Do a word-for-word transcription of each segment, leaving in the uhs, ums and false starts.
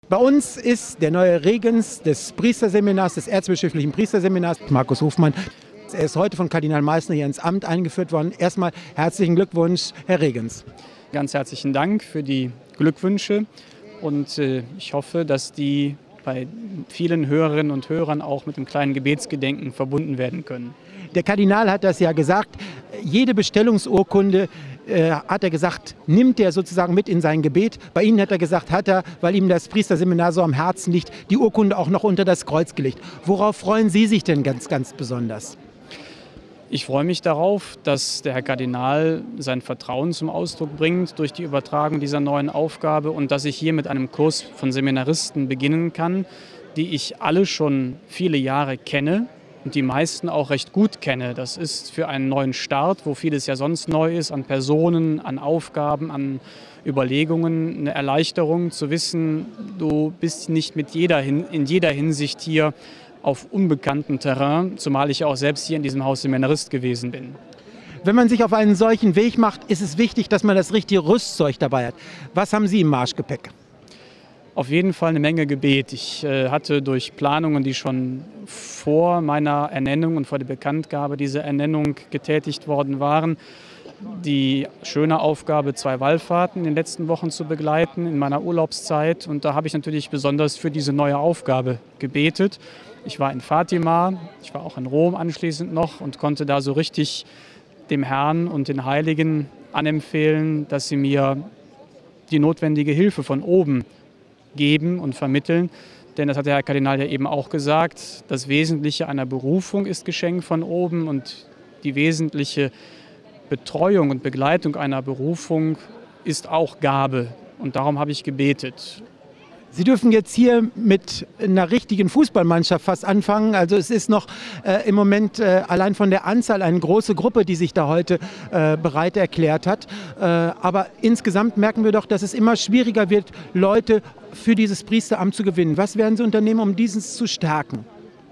Bei uns ist der neue Regens des Priesterseminars, des erzbischöflichen Priesterseminars, Markus Hofmann. Er ist heute von Kardinal Meissner hier ins Amt eingeführt worden. Erstmal herzlichen Glückwunsch, Herr Regens. Ganz herzlichen Dank für die Glückwünsche und äh, ich hoffe, dass die bei vielen Hörerinnen und Hörern auch mit dem kleinen Gebetsgedenken verbunden werden können. Der Kardinal hat das ja gesagt, jede Bestellungsurkunde, äh, hat er gesagt, nimmt er sozusagen mit in sein Gebet. Bei Ihnen hat er gesagt, hat er, weil ihm das Priesterseminar so am Herzen liegt, die Urkunde auch noch unter das Kreuz gelegt. Worauf freuen Sie sich denn ganz, ganz besonders? Ich freue mich darauf, dass der Herr Kardinal sein Vertrauen zum Ausdruck bringt durch die Übertragung dieser neuen Aufgabe und dass ich hier mit einem Kurs von Seminaristen beginnen kann, die ich alle schon viele Jahre kenne und die meisten auch recht gut kenne. Das ist für einen neuen Start, wo vieles ja sonst neu ist, an Personen, an Aufgaben, an Überlegungen, eine Erleichterung zu wissen, du bist nicht mit jeder hin, in jeder Hinsicht hier auf unbekanntem Terrain, zumal ich ja auch selbst hier in diesem Haus Seminarist gewesen bin. Wenn man sich auf einen solchen Weg macht, ist es wichtig, dass man das richtige Rüstzeug dabei hat. Was haben Sie im Marschgepäck? Auf jeden Fall eine Menge Gebet. Ich äh, hatte durch Planungen, die schon vor meiner Ernennung und vor der Bekanntgabe dieser Ernennung getätigt worden waren, die schöne Aufgabe, zwei Wallfahrten in den letzten Wochen zu begleiten in meiner Urlaubszeit. Und da habe ich natürlich besonders für diese neue Aufgabe gebetet. Ich war in Fatima, ich war auch in Rom anschließend noch und konnte da so richtig dem Herrn und den Heiligen anempfehlen, dass sie mir die notwendige Hilfe von oben geben und vermitteln. Denn das hat der Herr Kardinal ja eben auch gesagt, das Wesentliche einer Berufung ist Geschenk von oben und die wesentliche Betreuung und Begleitung einer Berufung ist auch Gabe. Und darum habe ich gebetet. Sie dürfen jetzt hier mit einer richtigen Fußballmannschaft fast anfangen. Also es ist noch äh, im Moment äh, allein von der Anzahl eine große Gruppe, die sich da heute äh, bereit erklärt hat. Äh, aber insgesamt merken wir doch, dass es immer schwieriger wird, Leute für dieses Priesteramt zu gewinnen. Was werden Sie unternehmen, um dieses zu stärken?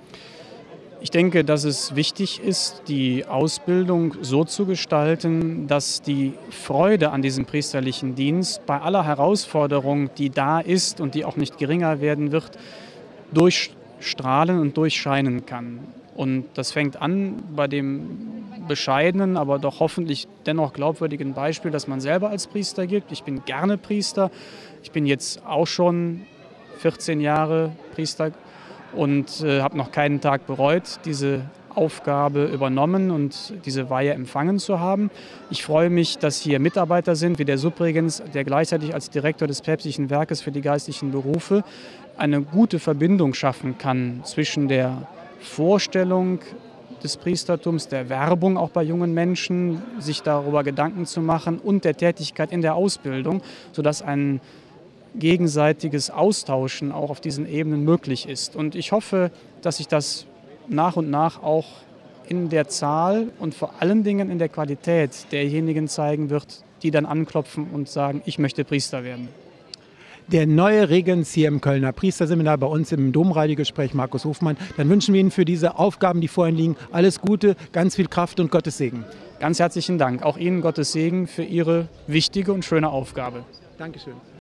Ich denke, dass es wichtig ist, die Ausbildung so zu gestalten, dass die Freude an diesem priesterlichen Dienst bei aller Herausforderung, die da ist und die auch nicht geringer werden wird, durchstrahlen und durchscheinen kann. Und das fängt an bei dem bescheidenen, aber doch hoffentlich dennoch glaubwürdigen Beispiel, dass man selber als Priester gibt. Ich bin gerne Priester. Ich bin jetzt auch schon vierzehn Jahre Priester und äh, habe noch keinen Tag bereut, diese Aufgabe übernommen und diese Weihe empfangen zu haben. Ich freue mich, dass hier Mitarbeiter sind, wie der Subregens, der gleichzeitig als Direktor des Päpstlichen Werkes für die geistlichen Berufe eine gute Verbindung schaffen kann zwischen der Vorstellung des Priestertums, der Werbung auch bei jungen Menschen, sich darüber Gedanken zu machen und der Tätigkeit in der Ausbildung, sodass ein gegenseitiges Austauschen auch auf diesen Ebenen möglich ist. Und ich hoffe, dass sich das nach und nach auch in der Zahl und vor allen Dingen in der Qualität derjenigen zeigen wird, die dann anklopfen und sagen, ich möchte Priester werden. Der neue Regens hier im Kölner Priesterseminar, bei uns im Domradiogespräch, Markus Hofmann. Dann wünschen wir Ihnen für diese Aufgaben, die vor Ihnen liegen, alles Gute, ganz viel Kraft und Gottes Segen. Ganz herzlichen Dank. Auch Ihnen Gottes Segen für Ihre wichtige und schöne Aufgabe. Dankeschön.